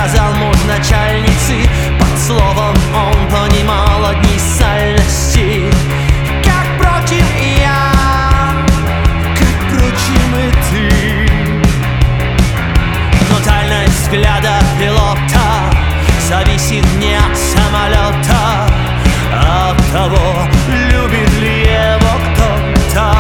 сказал муж начальницы. Под словом он понимал одни сальности. Как, впрочем, и я, как, впрочем, и ты. Но дальность взгляда пилота зависит не от самолета, а от того, любит ли его кто-то.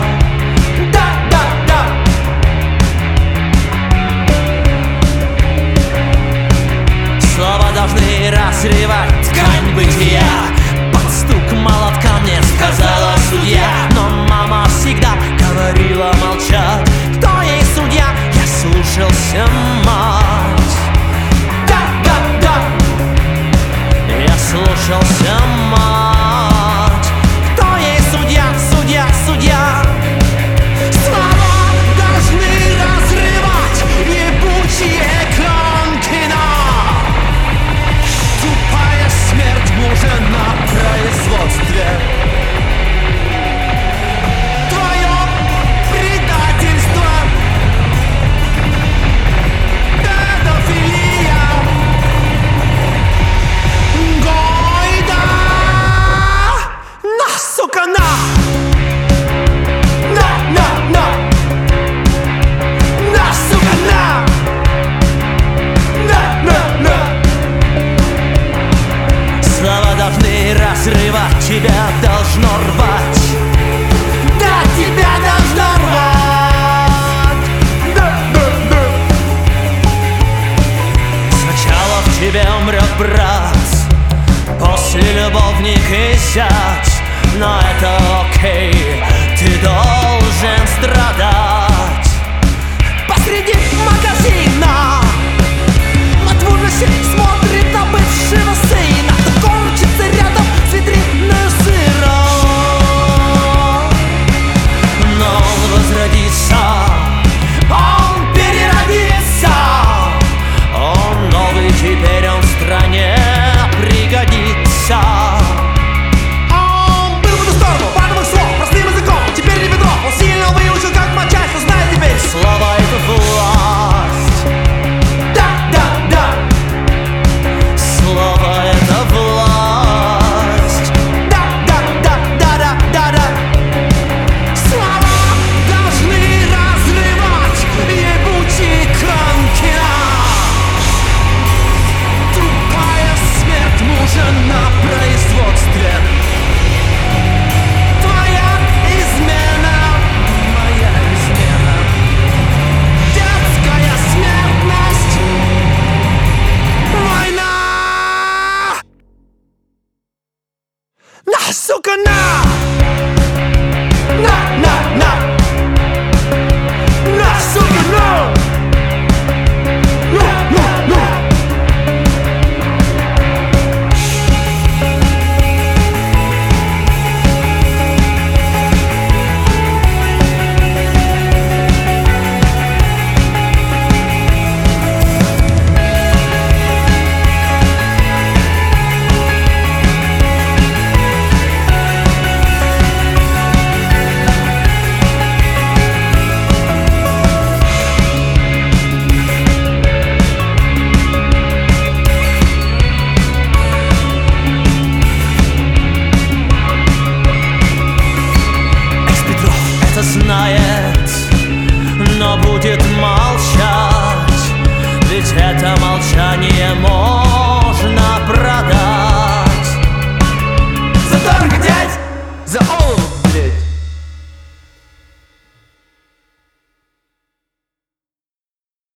Слова должны разрывать ткань бытия. Под стук молотка мне сказала судья. Но мама всегда говорила молчать. Кто ей судья? Я слушался мать. Да. Я слушался мать. Кто ей судья? Судья. Слова должны разрывать ебучие конкина. Тупая смерть мужа на производстве. Твое предательство, педофилия, гойда. На, сука, на! На, сука, на! Слова должны разрывать, тебя должно рвать. Да, тебя должно рвать. Да. Сначала в тебе умрет брат, после любовник и зять. Но это окей, ты должен страдать посреди